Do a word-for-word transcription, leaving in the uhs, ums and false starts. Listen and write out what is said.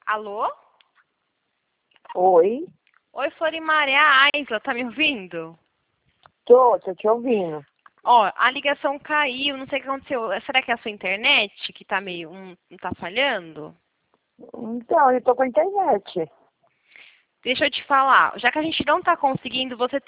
Alô? Oi, Oi, Florimar, é a Aisla, tá me ouvindo? tô, tô te ouvindo. Ó, a ligação caiu, não sei o que aconteceu. Será que é a sua internet que tá meio, um, não tá falhando? Então, eu tô com a internet. Deixa eu te falar, já que a gente não tá conseguindo, você